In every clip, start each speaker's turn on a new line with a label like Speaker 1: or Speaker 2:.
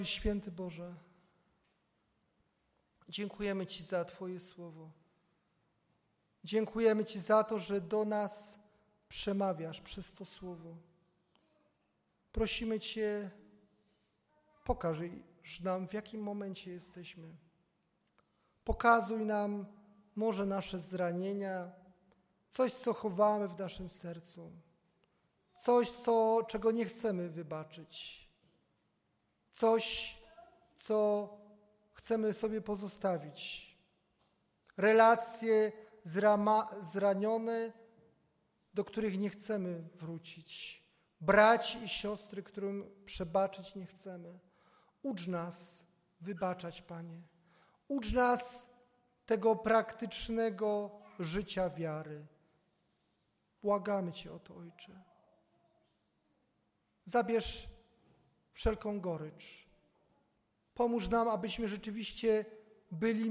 Speaker 1: Święty Boże, dziękujemy Ci za Twoje słowo. Dziękujemy Ci za to, że do nas przemawiasz przez to słowo. Prosimy Cię, pokaż nam, w jakim momencie jesteśmy. Pokazuj nam może nasze zranienia, coś, co chowamy w naszym sercu, coś, czego nie chcemy wybaczyć, coś, co chcemy sobie pozostawić. Relacje zranione, do których nie chcemy wrócić. Braci i siostry, którym przebaczyć nie chcemy. Ucz nas wybaczać, Panie. Ucz nas tego praktycznego życia wiary. Błagamy Cię o to, Ojcze. Zabierz wszelką gorycz. Pomóż nam, abyśmy rzeczywiście byli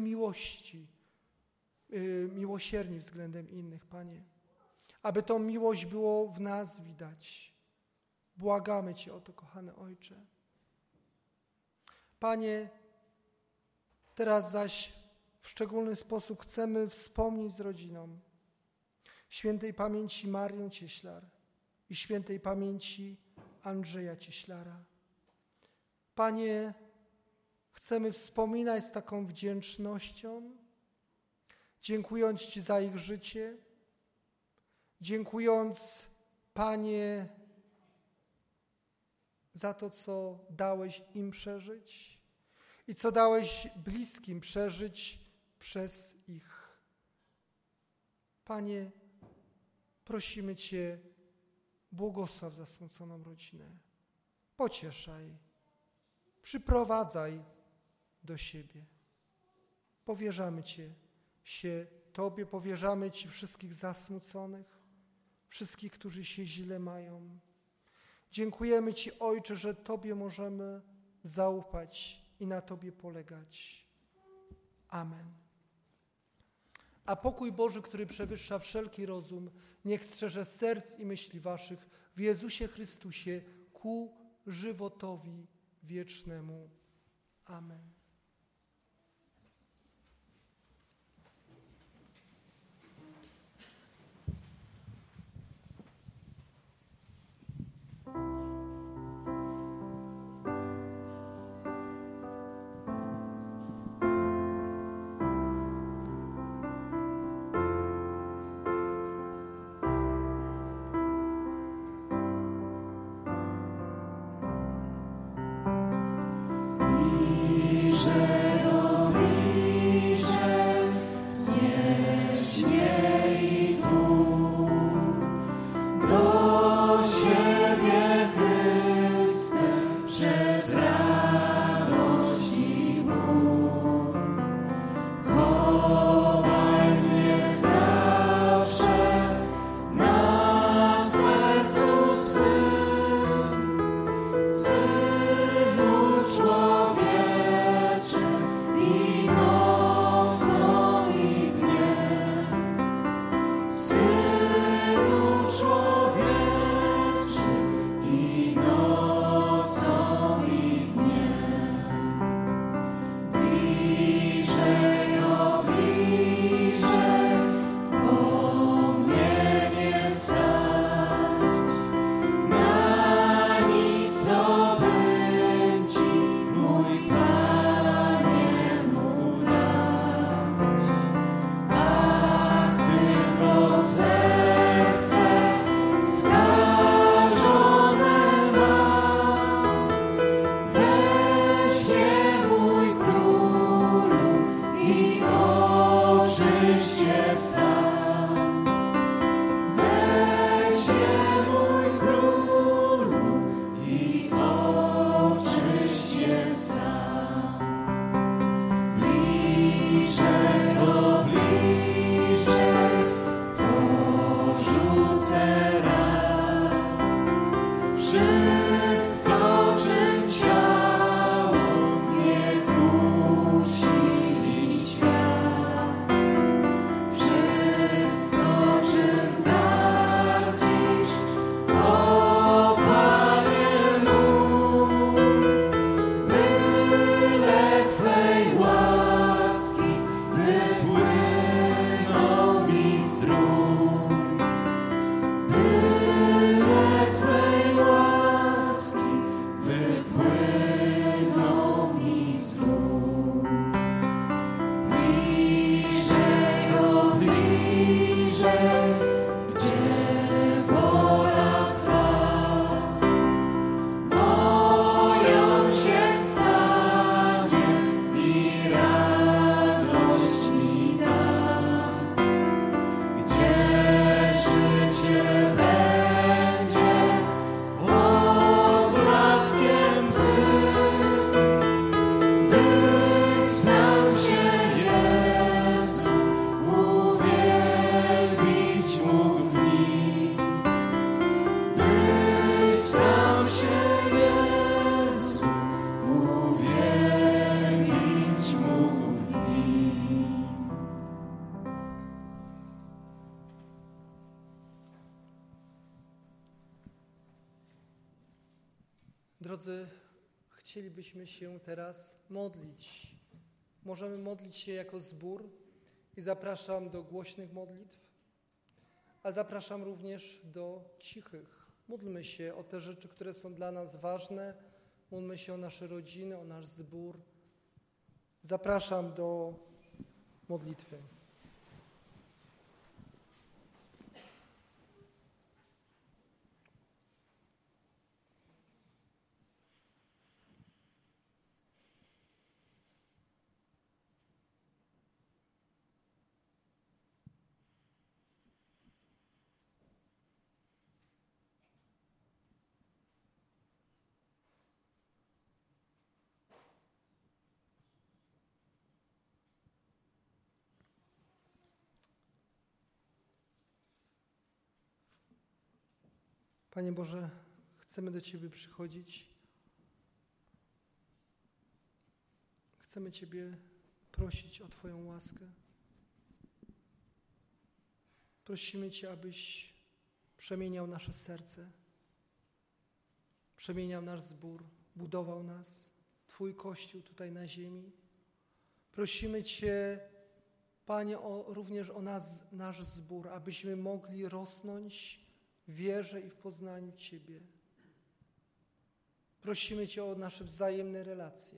Speaker 1: miłosierni względem innych, Panie. Aby tą miłość było w nas widać. Błagamy Cię o to, kochany Ojcze. Panie, teraz zaś w szczególny sposób chcemy wspomnieć z rodziną świętej pamięci Marię Cieślar i świętej pamięci Andrzeja Cieślara. Panie, chcemy wspominać z taką wdzięcznością, dziękując Ci za ich życie, dziękując, Panie, za to, co dałeś im przeżyć i co dałeś bliskim przeżyć przez ich. Panie, prosimy Cię, błogosław zasmuconą rodzinę. Pocieszaj, przyprowadzaj do siebie. Powierzamy się Tobie, powierzamy Ci wszystkich zasmuconych, wszystkich, którzy się źle mają. Dziękujemy Ci, Ojcze, że Tobie możemy zaufać i na Tobie polegać. Amen. A pokój Boży, który przewyższa wszelki rozum, niech strzeże serc i myśli waszych w Jezusie Chrystusie ku żywotowi wiecznemu. Amen.
Speaker 2: I że
Speaker 1: drodzy, chcielibyśmy się teraz modlić. Możemy modlić się jako zbór i zapraszam do głośnych modlitw, a zapraszam również do cichych. Módlmy się o te rzeczy, które są dla nas ważne. Módlmy się o nasze rodziny, o nasz zbór. Zapraszam do modlitwy. Panie Boże, chcemy do Ciebie przychodzić. Chcemy Ciebie prosić o Twoją łaskę. Prosimy Cię, abyś przemieniał nasze serce, przemieniał nasz zbór, budował nas, Twój Kościół tutaj na ziemi. Prosimy Cię, Panie, również o nasz zbór, abyśmy mogli rosnąć w wierze i w poznaniu Ciebie. Prosimy Cię o nasze wzajemne relacje.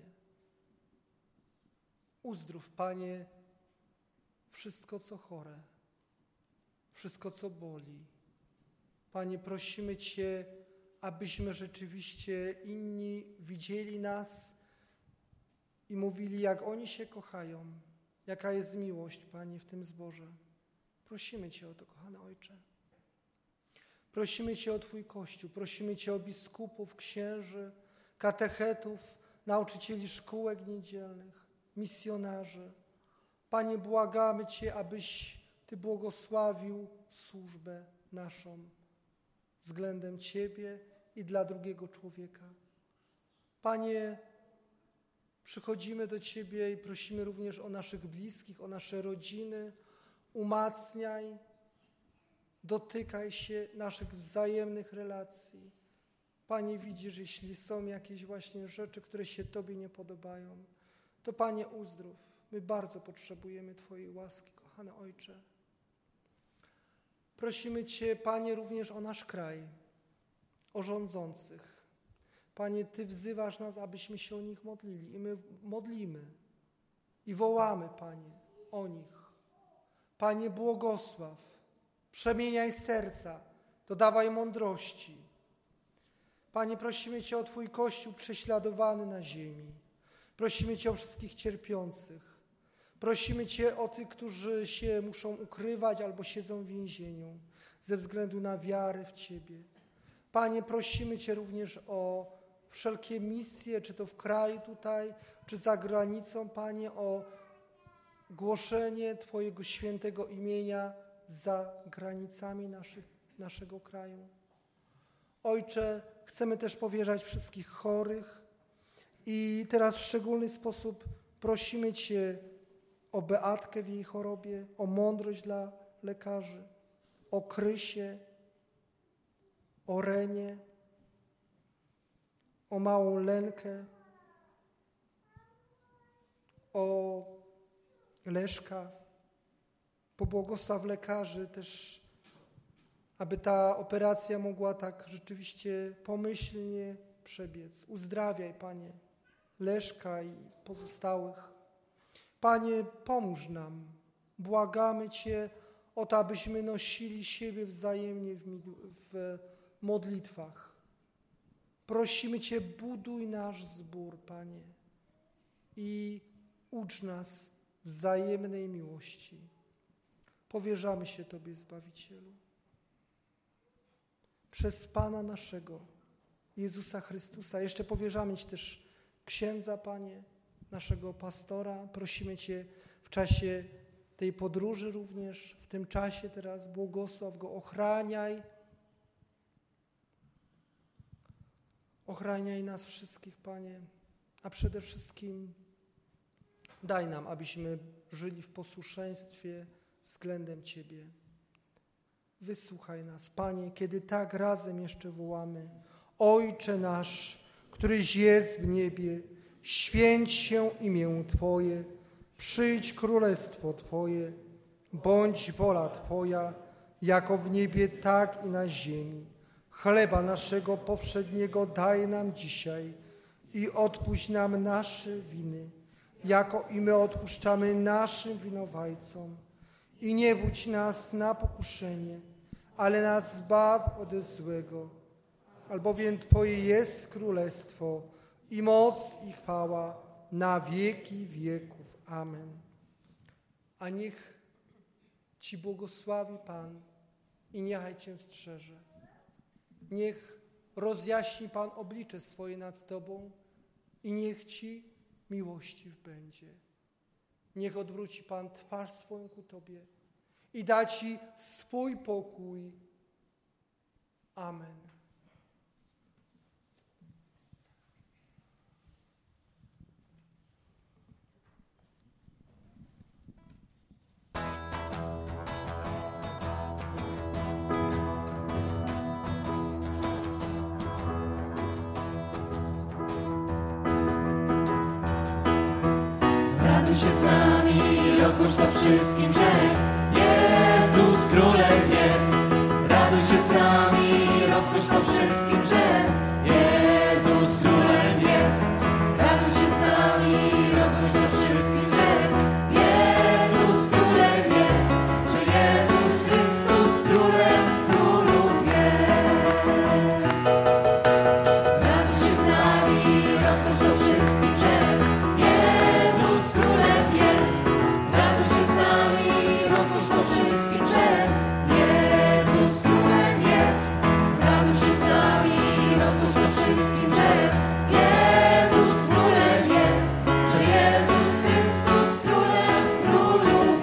Speaker 1: Uzdrów, Panie, wszystko, co chore, wszystko, co boli. Panie, prosimy Cię, abyśmy rzeczywiście inni widzieli nas i mówili, jak oni się kochają, jaka jest miłość, Panie, w tym zborze. Prosimy Cię o to, kochany Ojcze. Prosimy Cię o Twój Kościół, prosimy Cię o biskupów, księży, katechetów, nauczycieli szkółek niedzielnych, misjonarzy. Panie, błagamy Cię, abyś Ty błogosławił służbę naszą względem Ciebie i dla drugiego człowieka. Panie, przychodzimy do Ciebie i prosimy również o naszych bliskich, o nasze rodziny. Umacniaj, dotykaj się naszych wzajemnych relacji. Panie, widzisz, jeśli są jakieś właśnie rzeczy, które się Tobie nie podobają, to Panie, uzdrów. My bardzo potrzebujemy Twojej łaski, kochany Ojcze. Prosimy Cię, Panie, również o nasz kraj, o rządzących. Panie, Ty wzywasz nas, abyśmy się o nich modlili i my modlimy i wołamy, Panie, o nich. Panie, błogosław, przemieniaj serca, dodawaj mądrości. Panie, prosimy Cię o Twój Kościół prześladowany na ziemi. Prosimy Cię o wszystkich cierpiących. Prosimy Cię o tych, którzy się muszą ukrywać albo siedzą w więzieniu ze względu na wiarę w Ciebie. Panie, prosimy Cię również o wszelkie misje, czy to w kraju tutaj, czy za granicą, Panie, o głoszenie Twojego świętego imienia za granicami naszego kraju. Ojcze, chcemy też powierzać wszystkich chorych i teraz w szczególny sposób prosimy Cię o Beatkę w jej chorobie, o mądrość dla lekarzy, o Krysię, o Renię, o małą Lenkę, o Leszka. Pobłogosław lekarzy też, aby ta operacja mogła tak rzeczywiście pomyślnie przebiec. Uzdrawiaj, Panie, Leszka i pozostałych. Panie, pomóż nam. Błagamy Cię o to, abyśmy nosili siebie wzajemnie w modlitwach. Prosimy Cię, buduj nasz zbór, Panie, i ucz nas wzajemnej miłości. Powierzamy się Tobie, Zbawicielu. Przez Pana naszego, Jezusa Chrystusa. Jeszcze powierzamy Ci też księdza, Panie, naszego pastora. Prosimy Cię w czasie tej podróży również, w tym czasie teraz, błogosław go, ochraniaj. Ochraniaj nas wszystkich, Panie, a przede wszystkim daj nam, abyśmy żyli w posłuszeństwie względem Ciebie. Wysłuchaj nas, Panie, kiedy tak razem jeszcze wołamy: Ojcze nasz, któryś jest w niebie, święć się imię Twoje, przyjdź królestwo Twoje, bądź wola Twoja, jako w niebie, tak i na ziemi. Chleba naszego powszedniego daj nam dzisiaj i odpuść nam nasze winy, jako i my odpuszczamy naszym winowajcom. I nie budź nas na pokuszenie, ale nas zbaw ode złego. Albowiem Twoje jest królestwo i moc i chwała na wieki wieków. Amen. A niech Ci błogosławi Pan i niechaj Cię strzeże. Niech rozjaśni Pan oblicze swoje nad Tobą i niech Ci miłościw będzie. Niech odwróci Pan twarz swoją ku Tobie i da Ci swój pokój. Amen.
Speaker 2: Raduj się z nami, rozgłoś to wszystkim, że Jezus Królem jest. Raduj się z nami, rozgłoś to wszystkim, że Jezus Królem jest. Raduj się z nami, rozgłoś to wszystkim, że Jezus Królem jest. Że Jezus Chrystus Królem królów jest. Raduj się z nami, rozgłoś to wszystkim, że Jezus Królem jest. Raduj się z nami, rozgłoś to wszystkim, że Jezus Królem jest. Raduj się z nami, rozgłoś to wszystkim, że Jezus Królem jest. Że Jezus Chrystus Królem królów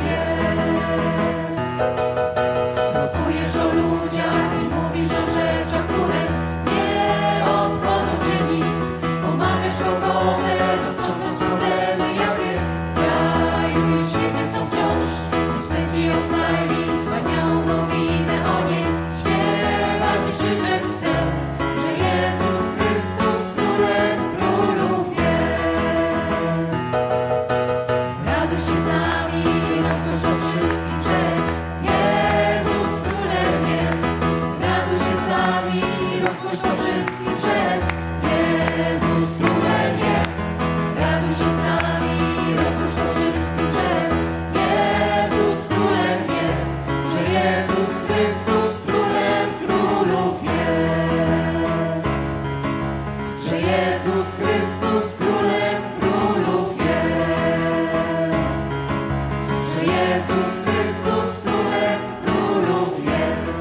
Speaker 2: jest. Notujesz o ludziach i mówisz o rzeczach, które nie obchodzą Cię nic. Omawiasz problemy, roztrząsasz problemy, jakie w kraju i świecie są wciąż. I chcę Ci oznajmić wspaniałą nowinę o niej. Śpiewać i krzyczeć chcę, że Jezus Chrystus Królem królów jest. Raduj się z nami, rozgłoś o wszystkim, że Jezus Królem jest. Raduj się z nami, rozgłoś o wszystkim, że Jezus Królem jest. Raduj się z nami, rozgłoś o wszystkim, że Jezus Królem jest. Że Jezus Chrystus Królem królów jest. Że Jezus Chrystus Królem królów jest. Że Jezus Chrystus Królem królów jest.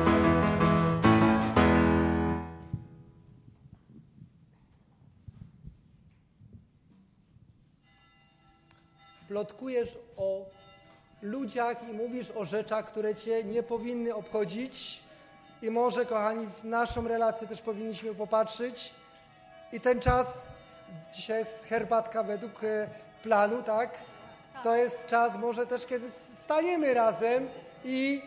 Speaker 1: Plotkujesz o ludziach i mówisz o rzeczach, które Cię nie powinny obchodzić. I może, kochani, w naszą relację też powinniśmy popatrzeć. I ten czas, dzisiaj jest herbatka według planu, tak? To jest czas może też, kiedy staniemy razem i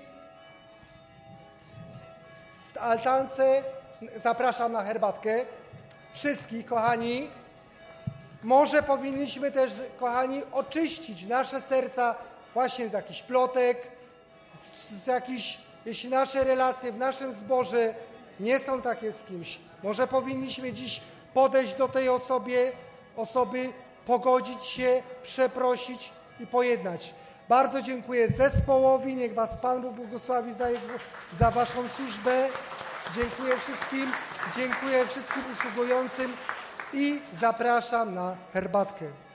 Speaker 1: w altance zapraszam na herbatkę wszystkich, kochani. Może powinniśmy też, kochani, oczyścić nasze serca właśnie z jakichś plotek, z jakichś, jeśli nasze relacje w naszym zborze nie są takie z kimś. Może powinniśmy dziś podejść do tej osoby, pogodzić się, przeprosić i pojednać. Bardzo dziękuję zespołowi, niech Was Pan Bóg błogosławi za Waszą służbę. Dziękuję wszystkim usługującym i zapraszam na herbatkę.